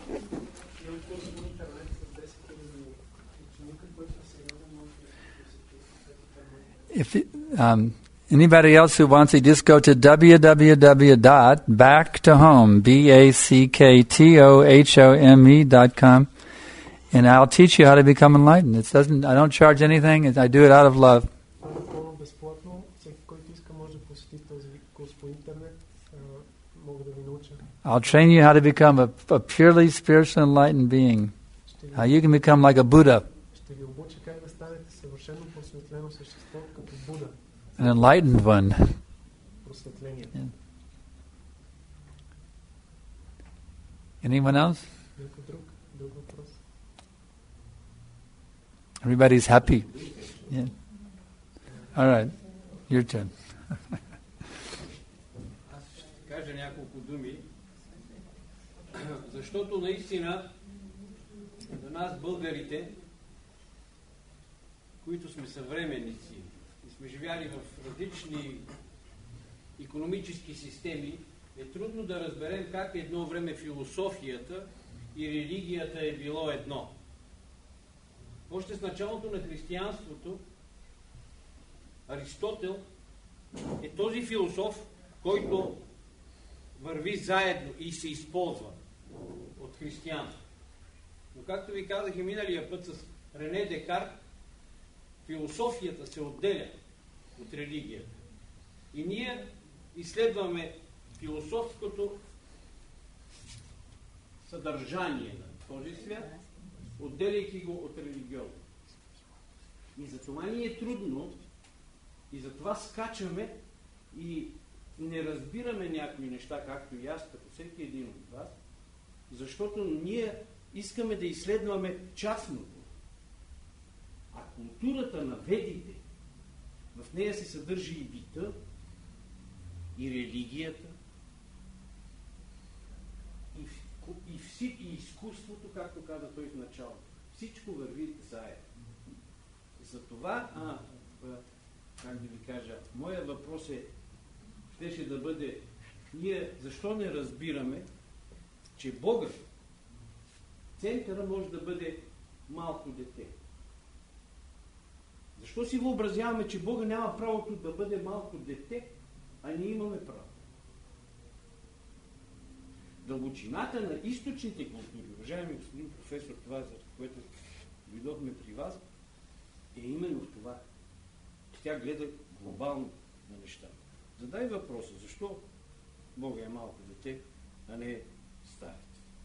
If um, anybody else who wants it, just go to w w w dot back to home, B A C K T O H O M E dot com, and I'll teach you how to become enlightened. It doesn't. I don't charge anything. I do it out of love. Това е напълно безплатно. Всеки, който иска, може да посети този курс по интернет. А, мога да ви науча. I'll train you how to become a, a purely spiritual enlightened being. Ще ви, How you can become like a Buddha, ще ви обуча как да станете съвършено просветлено същество, като Буда. an enlightened one. Просветление. Anyone else? Някой друг? Друг въпрос? Everybody's happy. Yeah. All right, your turn. Аз ще кажа няколко думи, защото наистина за нас, българите, които сме съвременници и сме живяли в различни икономически системи, е трудно да разберем как едно време философията и религията е било едно. Още с началото на християнството Аристотел е този философ, който върви заедно и се използва от християнство. Но както ви казах и миналия път с Рене Декарт, философията се отделя от религията. И ние изследваме философското съдържание на този свят, отделяйки го от религиозно. И затова ни е трудно, и затова скачаме и не разбираме някои неща, както и аз, като всеки един от вас, защото ние искаме да изследваме частното. А културата на ведите, в нея се съдържа и бита, и религията, и, и, вси, и изкуството, както каза той в началото. Всичко върви заедно. Затова, а, как да ви кажа, моят въпрос е, щеше да бъде, ние защо не разбираме, че Бога, центъра може да бъде малко дете. Защо си въобразяваме, че Бога няма правото да бъде малко дете, а ние имаме право? Дълбочината на източните култури, уважаеми господин професор, това, за което дойдохме при вас, е именно в това. Тя гледа глобално на нещата. Задай въпроса, защо Бога е малко дете, а не старец.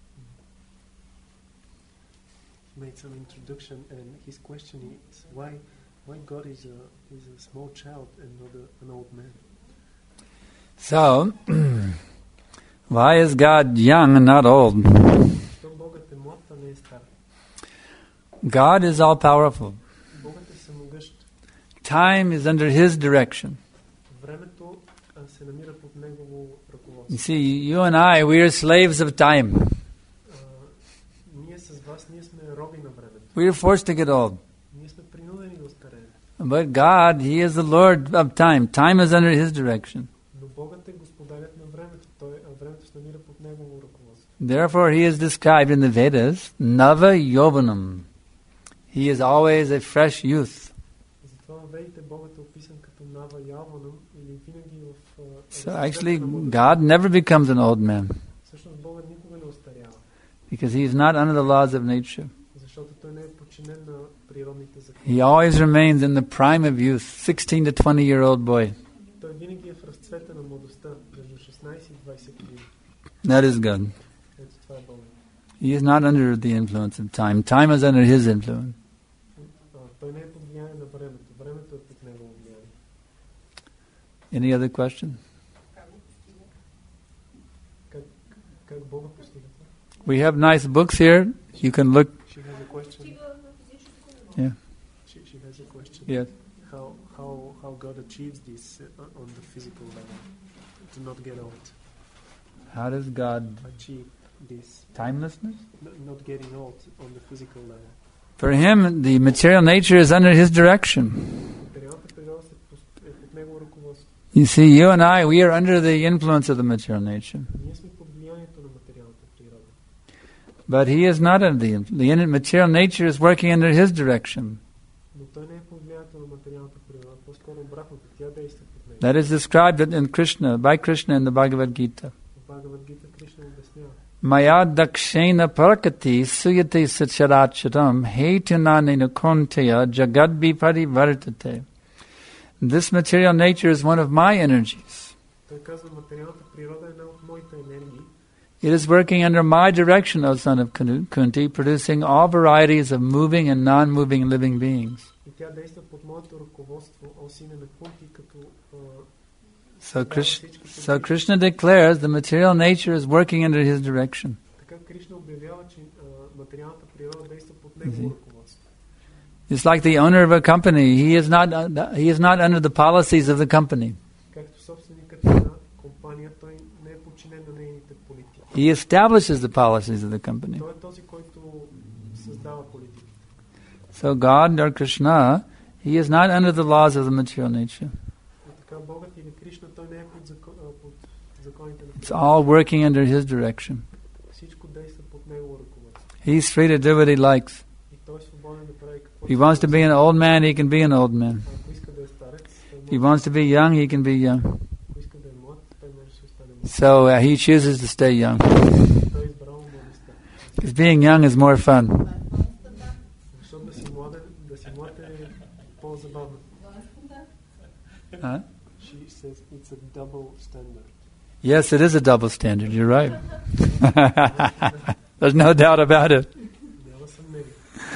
Made some introduction, and his question is why why God is a is a small child and not a, an old man. So, why is God young and not old? Що Богът е млад, а не е стар. God is all powerful. Богът е самогъщ. Time is under His direction. Времето а, се намира под негово You ръководство. see, you and I, we are slaves of time. А, ние с вас, ние сме роби на времето. We are forced to get old. Ние сме принудени да остареем. But God, He is the Lord of time. Time is under His direction. Но Богът е господарят на времето. Той, а времето се намира под негово ръководство. Therefore, He is described in the Vedas, Nava Yovanam. He is always a fresh youth. Затова във Ведите Богът е описан като Нава Яванам или винаги в... а, So разцвета actually, на младостта. God never becomes an old man Всъщност Богът никога не остарява, because He is not under the laws of nature. защото той не е подчинен на природните закони. He always remains in the prime of youth, sixteen to twenty year old boy. Той винаги е в разцвета на младостта, между шестнайсет и двайсет години. That is God. Ето това е Богът. He is not under the influence of time. Time is under His influence. А, той не е под влияние на времето. Времето е под негово влияние. Any other question? Как, как Бога постига това? We have nice books here. You can look. She has a question. Yeah. She, she has a question. Yes. How, how, how God achieves this uh, on the physical level, to not get old. How does God Achieve this, timelessness? n- not getting old on the physical level. For Him, the material nature is under His direction. Материалната природа се пос- е под негово ръководство. You see, you and I, we are under the influence of the material nature. Ние сме под влиянието на материалната природа. But He is not under the influence. The in- material nature is working under His direction. Но той не е под влиянието на материалната природа, по-скоро обратното, тя действа под него. That is described in Krishna, by Krishna in the Bhagavad Gita. В Бхагавад Гита Кришна обяснява. Maya dakshena parakati suyate sacharacharam hetunanena konteya jagadbi parivartate. This material nature is one of my energies. Той казва, материалната природа е една от моите енергии. It is working under my direction, O son of Kunu- Kunti, producing all varieties of moving and non-moving living beings. И tя действа под моето ръководство, о сине на Кунти, като а, So, Krish- so Krishna declares the material nature is working under His direction. така Кришна обявява, че а, материалната природа действа под негово ръководство. It's like the owner of a company. He is not, uh, he is not under the policies of the company. Както собственикът на компания, той не е подчинен на нейните политики. He establishes the policies of the company. Той е този, който създава политики. So God or Krishna, He is not under the laws of the material nature. И така Богът или Кришна, той не е под, закон, а, под законите на It's природата. all working under His direction. Всичко действа под негово ръководство. He's free to do what He likes. И той е свободен да прави какво If He wants to be an old man, He can be an old man. Ако иска да е старец, той If He може, wants to be young, He can be young. ако иска да е млад, той може да си остане млад. So uh, He chooses to stay young. Той е избрал младостта. Because being young is more fun. Защото да си младен, да си млад е по-забавно. Huh? She says it's a double standard. Yes, it is a double standard. You're right. There's no doubt about it. Няма съмнение.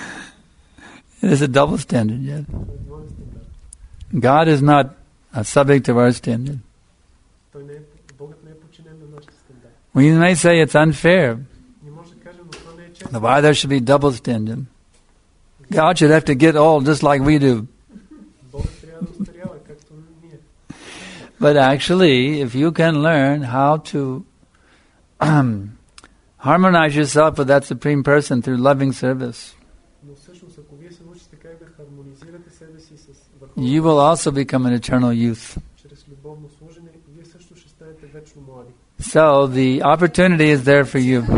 It is a double standard, yes. Това е двоен стандарт. God is not uh, subject to our standard. Той не е, Богът не е подчинен на нашите стандарти. We may say it's unfair. Не може да кажем, но това не е честно. Why there should be double standard? God should have to get old just like we do. Богът трябва да устарява, както ние. But actually, if you can learn how to um, harmonize yourself with that Supreme Person through loving service, Но всъщност, ако вие се научите как да хармонизирате себе си с you върховния, will also become an eternal youth. чрез любовно служене, вие също ще станете вечно млади. So the opportunity is there for you.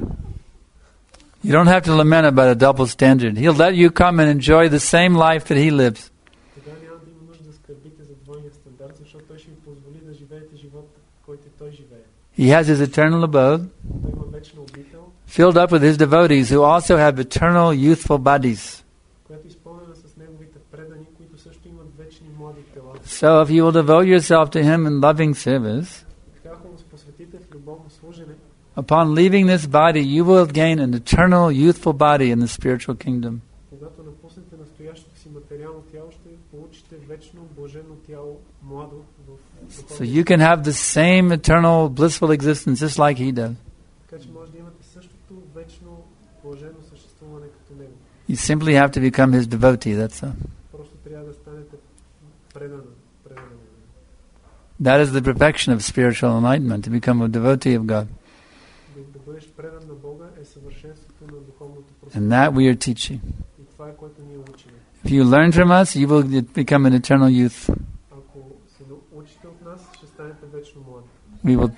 You don't have to lament about a double standard. He'll let you come and enjoy the same life that He lives. Тогава няма да има нужда да скърбите за двойния стандарт, защото той ще ви позволи да живеете живот, който той живее. He has His eternal abode, Той има вечна обител, filled up with His devotees who also have eternal youthful bodies. която е изпълнена с неговите предани, които също имат вечни млади тела. So if you will devote yourself to Him in loving service, Така, ако му се посветите любовно служене, upon leaving this body, you will gain an eternal, youthful body in the spiritual kingdom. когато напуснете настоящото си материално тяло, ще получите вечно блажено тяло, младо в So духовния. you can have the same eternal, blissful existence just like he does. Така че може да имате същото вечно блажено съществуване като него. You simply have to become his devotee, that's all. Просто трябва да станете предана, предана на него. That is the perfection of spiritual enlightenment, to become a devotee of God. Да, да бъдеш предан на Бога е съвършенството на духовното And просветление. that we are teaching. И това е, което ние учим. If you learn from us, you will become an eternal youth. Ако се научите от нас, ще станете вечно млади. We will.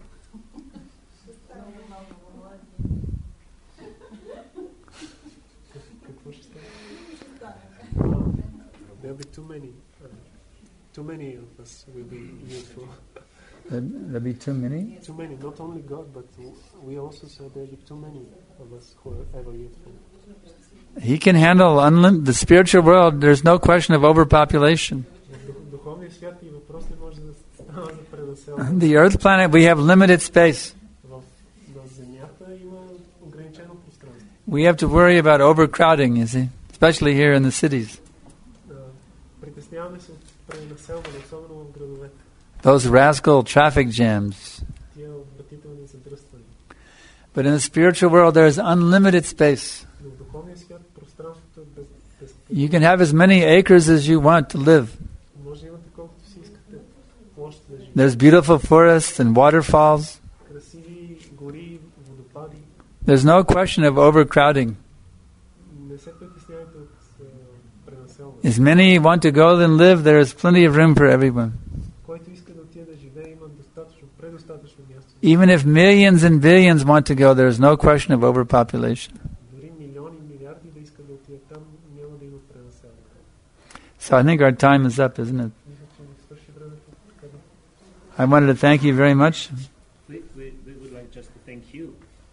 Какво ще стане? There'll be too many. uh, Too many of us will be youthful. There'll be too many. Too many, not only God, but we also said there'll be too many of us who are ever youthful. He can handle unlim- the spiritual world. There's no question of overpopulation. В дух- духовния свят и въпрос не може да става за пренаселване. The Earth planet, we have limited space. В на Земята има ограничено пространство. We have to worry about overcrowding, you see, especially here in the cities. А, Притесняваме се от пренаселване, особено в градовете. Those rascal traffic jams. Тия отвратителни задръствания. But in the spiritual world, there is unlimited space. Но в духовния свят пространството е без, без You can have as many acres as you want to live. може да имате колкото си искате площ да живеете. There's beautiful forests and waterfalls. Красиви гори, водопади. There's no question of overcrowding. Не се притеснявайте от а, пренаселване. As many want to go and live, there is plenty of room for everyone. Който иска да отиде да живее, има достатъчно, предостатъчно място. Even if millions and billions want to go, there is no question of overpopulation. Дори милиони, милиарди да искат да отидат там, няма да има пренаселване. So I think our time is up, isn't it? Мисля, че ни свърши времето. Така да. I wanted to thank you very much. We, we, we would like just to thank you.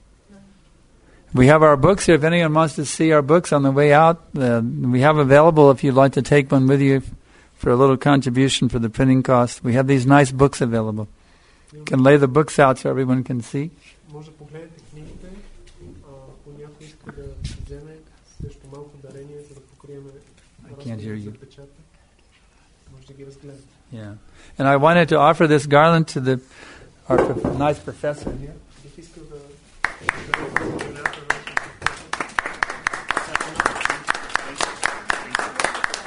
We have our books here. If anyone wants to see our books on the way out, uh, we have available if you'd like to take one with you for a little contribution for the printing cost. We have these nice books available. You can lay the books out so everyone can see. Може да погледнете книгите, ако някой иска да вземе също малко дарение, за да покриеме can't hear you. за печата. Може да ги разгледате. Yeah. And I wanted to offer this garland to the our prof- nice professor here. Бих искал да да разгледате нашия